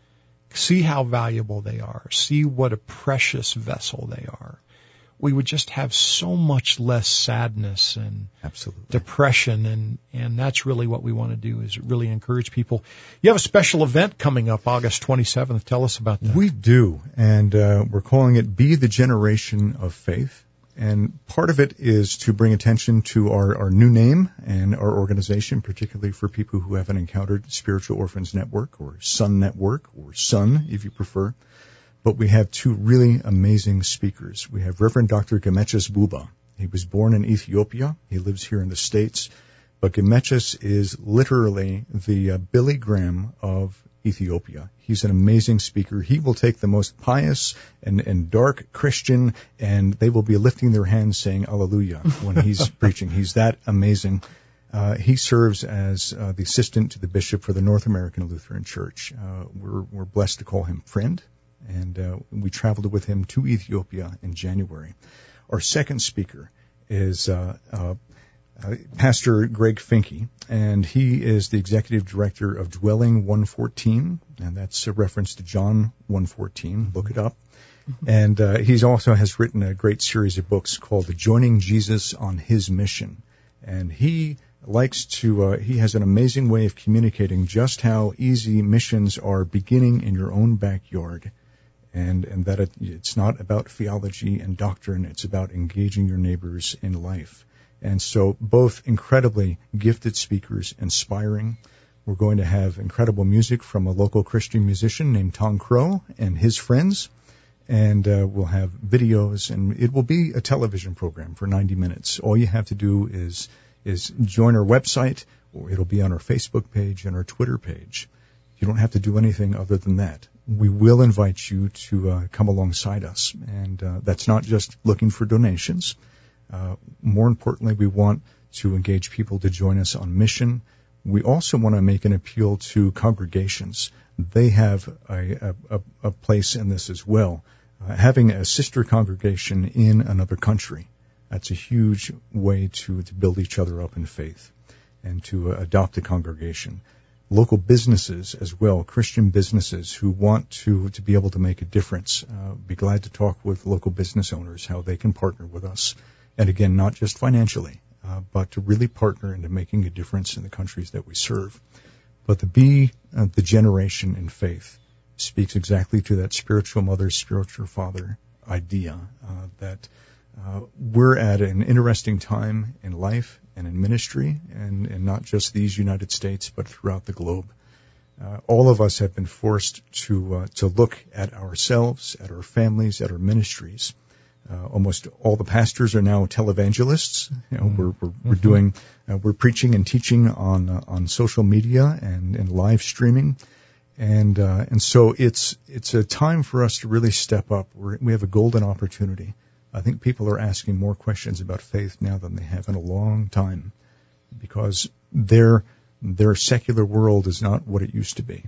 see how valuable they are, see what a precious vessel they are, we would just have so much less sadness and Absolutely. depression, and, and that's really what we want to do, is really encourage people. You have a special event coming up August twenty-seventh. Tell us about that. We do, and uh, we're calling it Be the Generation of Faith. And part of it is to bring attention to our, our new name and our organization, particularly for people who haven't encountered Spiritual Orphans Network or Sun Network or Sun, if you prefer. But we have two really amazing speakers. We have Reverend Doctor Gemeches Buba. He was born in Ethiopia. He lives here in the States. But Gemeches is literally the uh, Billy Graham of Ethiopia. He's an amazing speaker. He will take the most pious and, and dark Christian, and they will be lifting their hands saying Alleluia when he's preaching. He's that amazing. Uh, he serves as uh, the assistant to the bishop for the North American Lutheran Church. Uh, we're, we're blessed to call him friend, and uh, we traveled with him to Ethiopia in January. Our second speaker is uh, uh, Uh, Pastor Greg Finke, and he is the executive director of Dwelling one fourteen, and that's a reference to John one fourteen. Look it up. Mm-hmm. And uh, he also has written a great series of books called Joining Jesus on His Mission. And he likes to, uh, he has an amazing way of communicating just how easy missions are beginning in your own backyard. And, and that it, it's not about theology and doctrine, it's about engaging your neighbors in life. And so both incredibly gifted speakers, inspiring. We're going to have incredible music from a local Christian musician named Tom Crow and his friends. And uh, we'll have videos, and it will be a television program for ninety minutes. All you have to do is is join our website, or it'll be on our Facebook page and our Twitter page. You don't have to do anything other than that. We will invite you to uh, come alongside us. And uh, that's not just looking for donations. Uh, more importantly, we want to engage people to join us on mission. We also want to make an appeal to congregations. They have a, a, a place in this as well. Uh, having a sister congregation in another country, that's a huge way to, to build each other up in faith and to uh, adopt a congregation. Local businesses as well, Christian businesses who want to, to be able to make a difference. Uh, be glad to talk with local business owners, how they can partner with us. And again, not just financially, uh, but to really partner into making a difference in the countries that we serve. But to be uh, the generation in faith speaks exactly to that spiritual mother, spiritual father idea, uh, that uh, we're at an interesting time in life and in ministry, and, and not just these United States, but throughout the globe. Uh, all of us have been forced to uh, to look at ourselves, at our families, at our ministries. Uh, almost all the pastors are now televangelists. You know, mm-hmm. we're, we're, we're doing, uh, we're preaching and teaching on uh, on social media and, and live streaming, and uh, and so it's it's a time for us to really step up. We're, we have a golden opportunity. I think people are asking more questions about faith now than they have in a long time, because their their secular world is not what it used to be,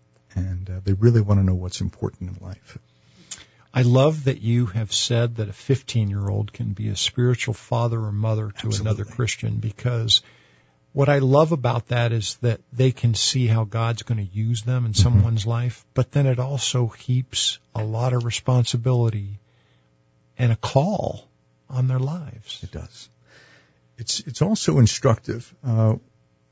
and uh, they really want to know what's important in life. I love that you have said that a fifteen-year-old can be a spiritual father or mother to Absolutely. Another Christian, because what I love about that is that they can see how God's going to use them in mm-hmm. someone's life, but then it also heaps a lot of responsibility and a call on their lives. It does. It's it's also instructive. Uh,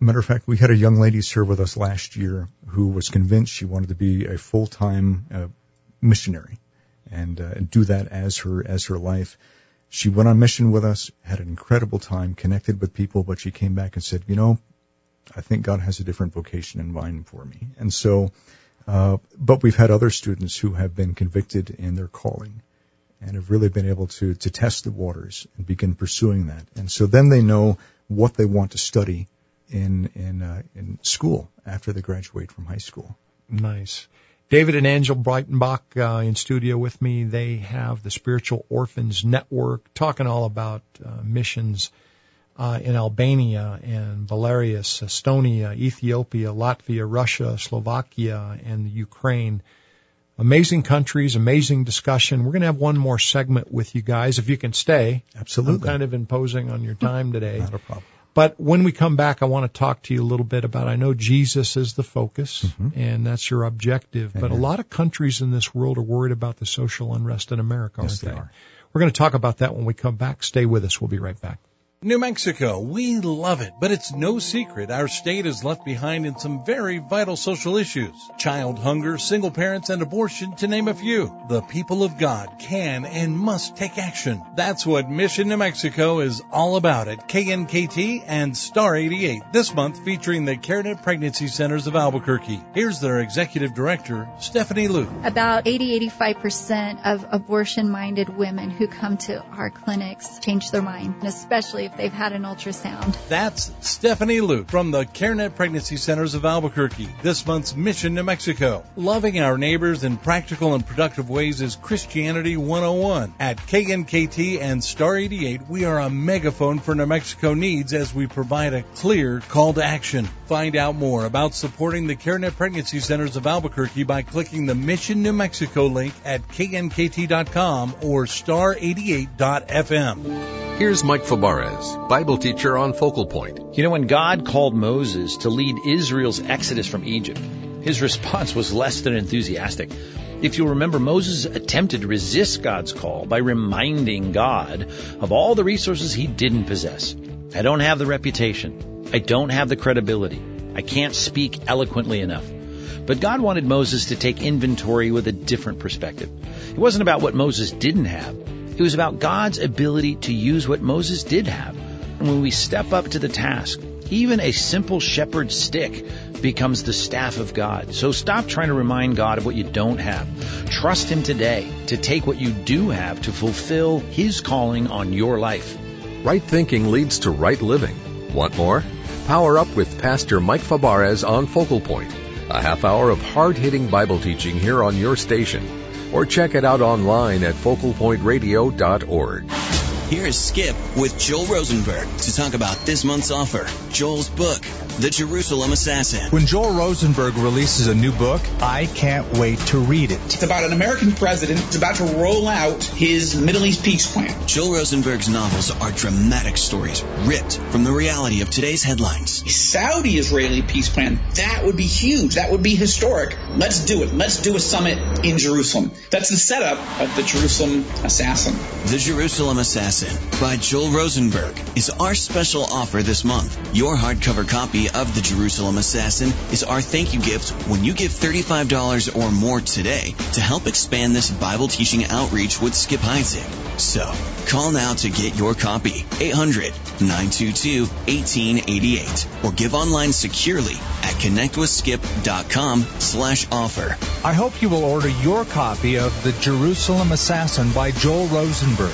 Matter of fact, we had a young lady serve with us last year who was convinced she wanted to be a full-time uh, missionary and uh, do that as her as her life. She went on mission with us, had an incredible time, connected with people, but she came back and said, you know, I think God has a different vocation in mind for me. And so, uh, but we've had other students who have been convicted in their calling and have really been able to, to test the waters and begin pursuing that. And so then they know what they want to study in, in, uh, in school after they graduate from high school. Nice. David and Angel Breitenbach uh, in studio with me. They have the Spiritual Orphans Network, talking all about uh, missions uh, in Albania and Belarus, Estonia, Ethiopia, Latvia, Russia, Slovakia, and the Ukraine. Amazing countries, amazing discussion. We're going to have one more segment with you guys, if you can stay. Absolutely. I'm kind of imposing on your time today. Not a problem. But when we come back, I want to talk to you a little bit about, I know Jesus is the focus, mm-hmm. and that's your objective, but mm-hmm. a lot of countries in this world are worried about the social unrest in America, aren't yes, they? they are. We're going to talk about that when we come back. Stay with us. We'll be right back. New Mexico, we love it, but it's no secret our state is left behind in some very vital social issues. Child hunger, single parents, and abortion, to name a few. The people of God can and must take action. That's what Mission New Mexico is all about at K N K T and Star eighty-eight, this month featuring the CareNet Pregnancy Centers of Albuquerque. Here's their Executive Director, Stephanie Liu. About eighty to eighty-five percent of abortion-minded women who come to our clinics change their mind, and especially if they've had an ultrasound. That's Stephanie Liu from the CareNet Pregnancy Centers of Albuquerque, this month's Mission New Mexico. Loving our neighbors in practical and productive ways is Christianity one oh one. At K N K T and Star eighty-eight, we are a megaphone for New Mexico needs as we provide a clear call to action. Find out more about supporting the CareNet Pregnancy Centers of Albuquerque by clicking the Mission New Mexico link at K N K T dot com or star eighty-eight dot f m. Here's Mike Fabarez, Bible teacher on Focal Point. You know, when God called Moses to lead Israel's exodus from Egypt, his response was less than enthusiastic. If you'll remember, Moses attempted to resist God's call by reminding God of all the resources he didn't possess. I don't have the reputation. I don't have the credibility. I can't speak eloquently enough. But God wanted Moses to take inventory with a different perspective. It wasn't about what Moses didn't have. It was about God's ability to use what Moses did have. And when we step up to the task, even a simple shepherd's stick becomes the staff of God. So stop trying to remind God of what you don't have. Trust Him today to take what you do have to fulfill His calling on your life. Right thinking leads to right living. Want more? Power up with Pastor Mike Fabarez on Focal Point. A half hour of hard-hitting Bible teaching here on your station. Or check it out online at focal point radio dot org. Here is Skip with Joel Rosenberg to talk about this month's offer, Joel's book, The Jerusalem Assassin. When Joel Rosenberg releases a new book, I can't wait to read it. It's about an American president who's about to roll out his Middle East peace plan. Joel Rosenberg's novels are dramatic stories ripped from the reality of today's headlines. A Saudi-Israeli peace plan, that would be huge. That would be historic. Let's do it. Let's do a summit in Jerusalem. That's the setup of The Jerusalem Assassin. The Jerusalem Assassin by Joel Rosenberg is our special offer this month. Your hardcover copy of The Jerusalem Assassin is our thank you gift when you give thirty-five dollars or more today to help expand this Bible teaching outreach with Skip Heitzig. So, call now to get your copy, eight hundred, nine two two, one eight eight eight, or give online securely at connectwithskip.com slash offer. I hope you will order your copy of The Jerusalem Assassin by Joel Rosenberg.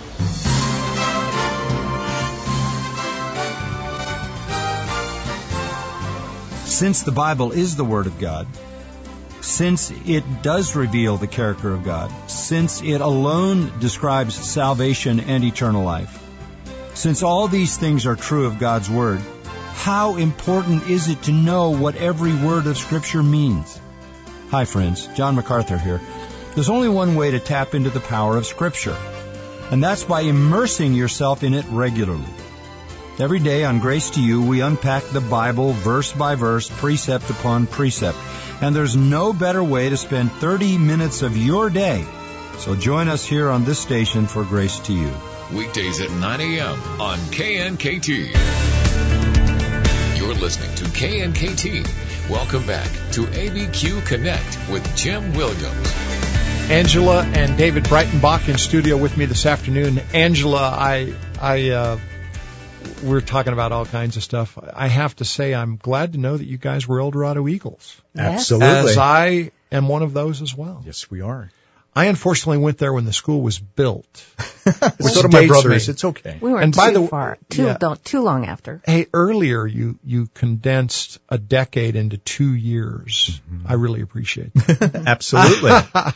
Since the Bible is the Word of God, since it does reveal the character of God, since it alone describes salvation and eternal life, since all these things are true of God's Word, how important is it to know what every word of Scripture means? Hi friends, John MacArthur here. There's only one way to tap into the power of Scripture, and that's by immersing yourself in it regularly. Every day on Grace to You, we unpack the Bible verse by verse, precept upon precept. And there's no better way to spend thirty minutes of your day. So join us here on this station for Grace to You. Weekdays at nine a.m. on K N K T. You're listening to K N K T. Welcome back to A B Q Connect with Jim Williams. Angela and David Breitenbach in studio with me this afternoon. Angela, I, I, uh, we're talking about all kinds of stuff. I have to say, I'm glad to know that you guys were El Dorado Eagles. Yes. Absolutely. As I am one of those as well. Yes, we are. I unfortunately went there when the school was built. So did my brothers. Me. It's okay. We weren't and too by the, far, too, yeah. don't, too long after. Hey, earlier you, you condensed a decade into two years. Mm-hmm. I really appreciate that. Absolutely.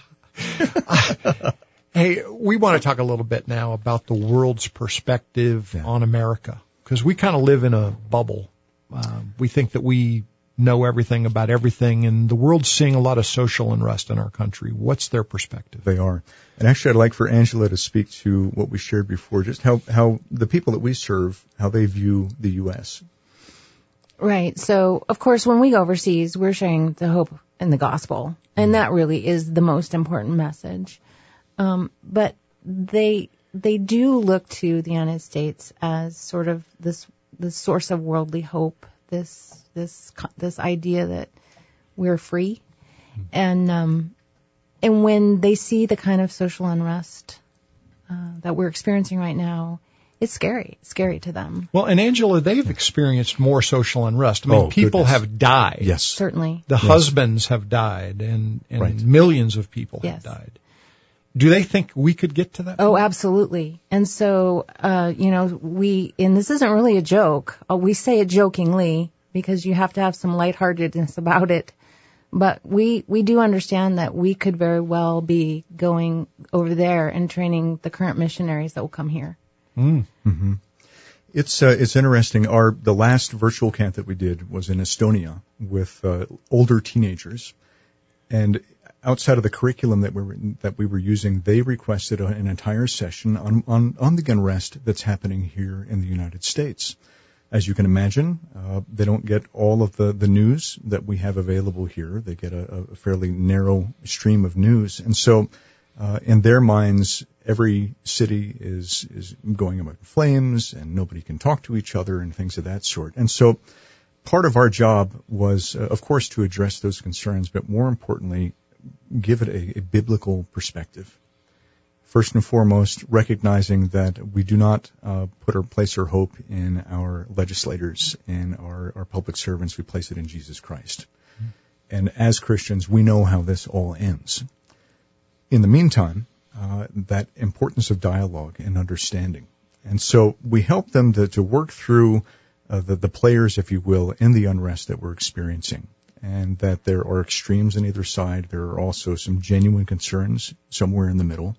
Hey, we want to talk a little bit now about the world's perspective yeah. on America, because we kind of live in a bubble. Uh, we think that we know everything about everything, and the world's seeing a lot of social unrest in our country. What's their perspective? They are. And actually, I'd like for Angela to speak to what we shared before, just how, how the people that we serve, how they view the U S. Right. So, of course, when we go overseas, we're sharing the hope and the gospel, and that really is the most important message. Um, but they they do look to the United States as sort of this the source of worldly hope, this this this idea that we're free, and um, and when they see the kind of social unrest uh, that we're experiencing right now, it's scary. It's scary to them. Well, and Angela, they've experienced more social unrest. I mean, oh, people goodness. have died. Yes, certainly. The yes. husbands have died, and and right. millions of people yes. have died. Do they think we could get to that point? Oh, absolutely. And so, uh, you know, we, and this isn't really a joke. Uh, we say it jokingly because you have to have some lightheartedness about it. But we, we do understand that we could very well be going over there and training the current missionaries that will come here. Mm. Mm-hmm. It's, uh, it's interesting. Our, the last virtual camp that we did was in Estonia with, uh, older teenagers. And outside of the curriculum that we were, that we were using, they requested an entire session on, on, on the unrest that's happening here in the United States. As you can imagine, uh, they don't get all of the, the news that we have available here. They get a, a fairly narrow stream of news. And so, uh, in their minds, every city is, is going up in flames and nobody can talk to each other and things of that sort. And so, part of our job was, uh, of course, to address those concerns, but more importantly, give it a, a biblical perspective. First and foremost, recognizing that we do not uh, put our place our hope in our legislators and our, our public servants. We place it in Jesus Christ. Mm-hmm. And as Christians, we know how this all ends. In the meantime, uh, that importance of dialogue and understanding. And so we help them to, to work through uh, the, the players, if you will, in the unrest that we're experiencing. And that there are extremes on either side. There are also some genuine concerns somewhere in the middle.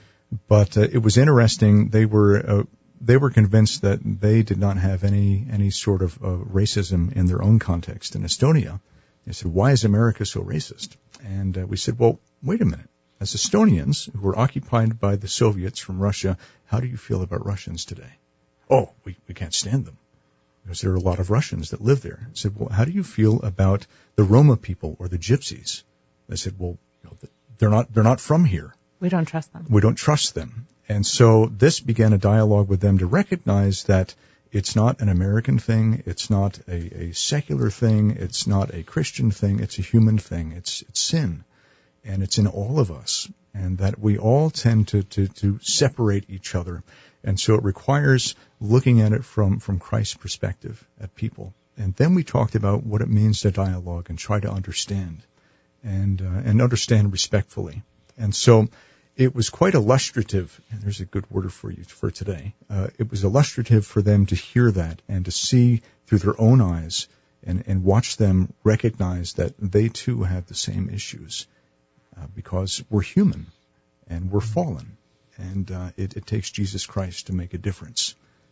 But uh, it was interesting. They were uh, they were convinced that they did not have any any sort of uh, racism in their own context in Estonia. They said, "Why is America so racist?" And uh, we said, "Well, wait a minute. As Estonians who were occupied by the Soviets from Russia, how do you feel about Russians today?" "Oh, we we can't stand them, because there are a lot of Russians that live there." I said, "Well, how do you feel about the Roma people or the Gypsies?" They said, "Well, you know, they're not they're not from here. We don't trust them. We don't trust them." And so this began a dialogue with them to recognize that it's not an American thing, it's not a, a secular thing, it's not a Christian thing, it's a human thing. It's it's sin, and it's in all of us, and that we all tend to to, to separate each other. And so it requires looking at it from, from Christ's perspective at people. And then we talked about what it means to dialogue and try to understand and, uh, and understand respectfully. And so it was quite illustrative, and there's a good word for you for today. Uh, it was illustrative for them to hear that and to see through their own eyes and, and watch them recognize that they too have the same issues, uh, because we're human and we're fallen. And uh, it, it takes Jesus Christ to make a difference.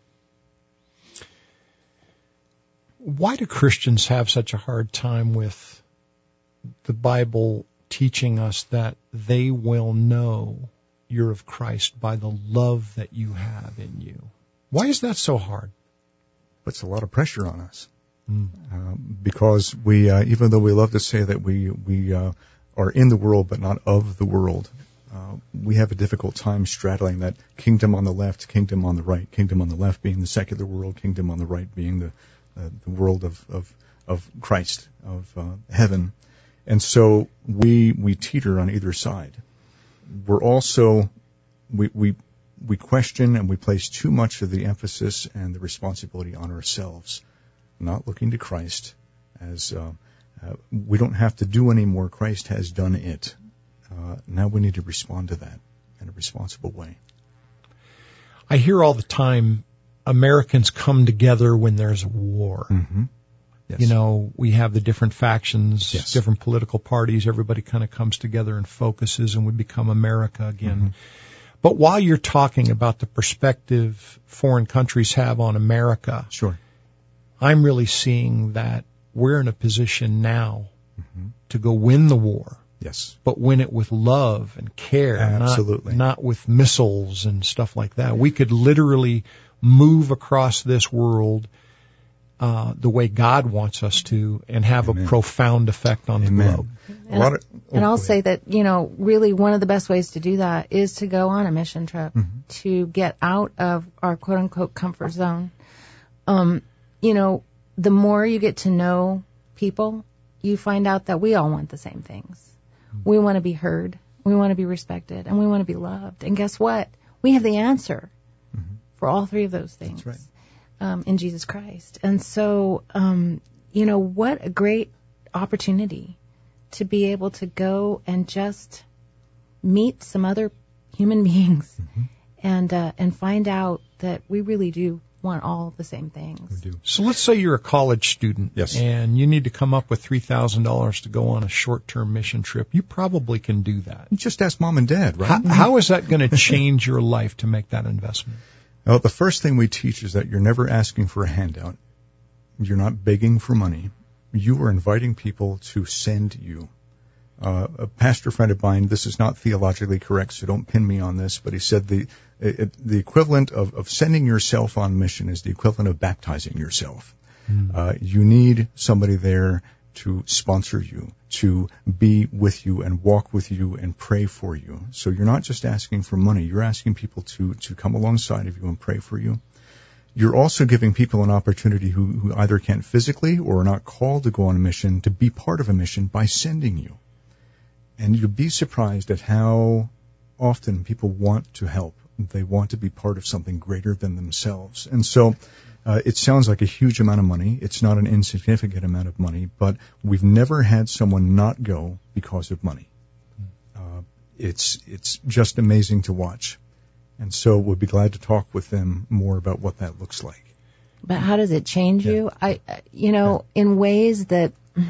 Why do Christians have such a hard time with the Bible teaching us that they will know you're of Christ by the love that you have in you? Why is that so hard? Puts a lot of pressure on us. Mm. Uh, because we, uh, even though we love to say that we, we uh, are in the world but not of the world, Uh, we have a difficult time straddling that kingdom on the left, kingdom on the right, kingdom on the left being the secular world, kingdom on the right being the, uh, the world of, of, of Christ, of uh, heaven. And so we we teeter on either side. We're also, we, we, we question and we place too much of the emphasis and the responsibility on ourselves, not looking to Christ as uh, uh, we don't have to do any more. Christ has done it. Uh, now we need to respond to that in a responsible way. I hear all the time Americans come together when there's a war. Mm-hmm. Yes. You know, we have the different factions, yes. different political parties. Everybody kind of comes together and focuses, and we become America again. Mm-hmm. But while you're talking about the perspective foreign countries have on America, sure, I'm really seeing that we're in a position now mm-hmm. to go win the war. Yes. But win it with love and care. Absolutely. Not, not with missiles and stuff like that. We could literally move across this world uh, the way God wants us to and have Amen. a profound effect on Amen. the globe. And, of, and I'll say that, you know, really one of the best ways to do that is to go on a mission trip, mm-hmm. to get out of our quote-unquote comfort zone. Um, you know, the more you get to know people, you find out that we all want the same things. Mm-hmm. We want to be heard, we want to be respected, and we want to be loved. And guess what? We have the answer mm-hmm. for all three of those things. That's right. Um, in Jesus Christ. And so, um, you know, what a great opportunity to be able to go and just meet some other human beings mm-hmm. and uh, and find out that we really do want all the same things. We do. So let's say you're a college student yes. and you need to come up with three thousand dollars to go on a short-term mission trip. You probably can do that. Just ask mom and dad, right? How, how is that going to change your life to make that investment? Well, the first thing we teach is that you're never asking for a handout. You're not begging for money. You are inviting people to send you. Uh, a pastor friend of mine, this is not theologically correct, so don't pin me on this, but he said the it, the equivalent of, of sending yourself on mission is the equivalent of baptizing yourself. Mm. Uh, you need somebody there to sponsor you, to be with you and walk with you and pray for you. So you're not just asking for money. You're asking people to, to come alongside of you and pray for you. You're also giving people an opportunity who, who either can't physically or are not called to go on a mission to be part of a mission by sending you. And you'd be surprised at how often people want to help. They want to be part of something greater than themselves. And so Uh, it sounds like a huge amount of money. It's not an insignificant amount of money, but we've never had someone not go because of money. Uh, it's it's just amazing to watch. And so we'll be glad to talk with them more about what that looks like. But how does it change yeah. you? I, you know, yeah. in ways that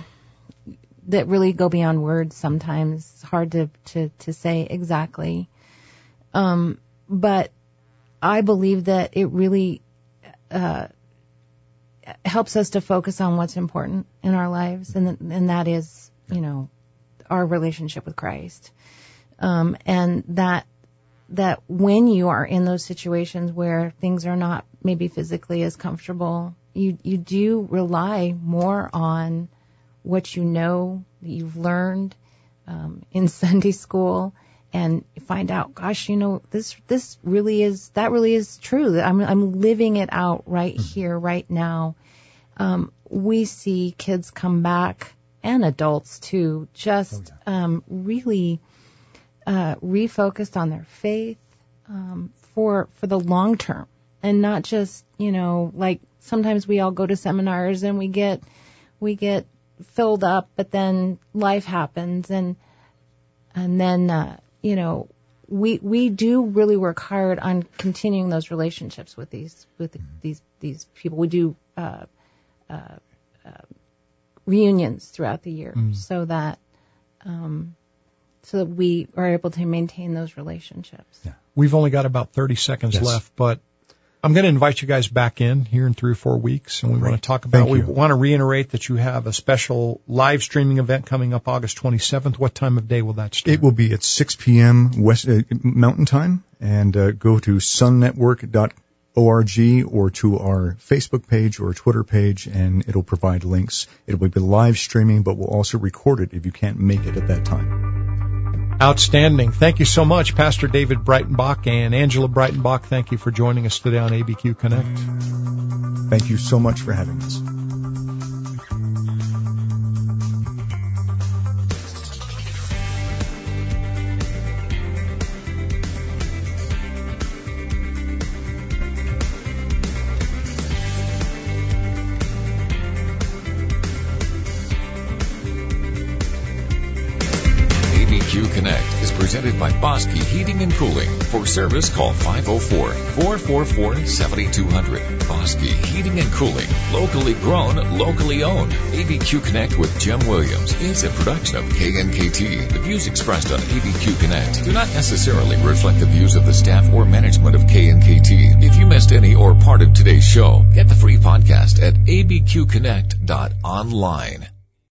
that really go beyond words sometimes. It's hard to, to, to say exactly. Um, but I believe that it really Uh, helps us to focus on what's important in our lives, and th- and that is, you know, our relationship with Christ. Um, and that that when you are in those situations where things are not maybe physically as comfortable, you you do rely more on what you know that you've learned um, in Sunday school. And find out, gosh, you know, this this really is, that really is true. I'm I'm living it out right here, right now. Um, we see kids come back, and adults too, just oh, yeah. um, really uh, refocused on their faith um, for for the long term, and not just, you know, like sometimes we all go to seminars and we get we get filled up, but then life happens, and and then. Uh, You know, we we do really work hard on continuing those relationships with these with the, these these people. We do uh, uh, uh, reunions throughout the year, mm. so that um, so that we are able to maintain those relationships. Yeah. We've only got about thirty seconds yes. left, but I'm going to invite you guys back in here in three or four weeks, and we Great. want to talk about. Thank we you. want to reiterate that you have a special live streaming event coming up August twenty-seventh. What time of day will that start? It will be at six p.m. West uh, Mountain Time, and uh, go to sun network dot org or to our Facebook page or Twitter page, and it'll provide links. It will be live streaming, but we'll also record it if you can't make it at that time. Outstanding. Thank you so much, Pastor David Breitenbach and Angela Breitenbach. Thank you for joining us today on A B Q Connect. Thank you so much for having us. Connect is presented by Bosque Heating and Cooling. For service, call five oh four, four four four, seven two zero zero. Bosque Heating and Cooling. Locally grown, locally owned. A B Q Connect with Jim Williams is a production of K N K T. The views expressed on A B Q Connect do not necessarily reflect the views of the staff or management of K N K T. If you missed any or part of today's show, get the free podcast at a b q connect dot online.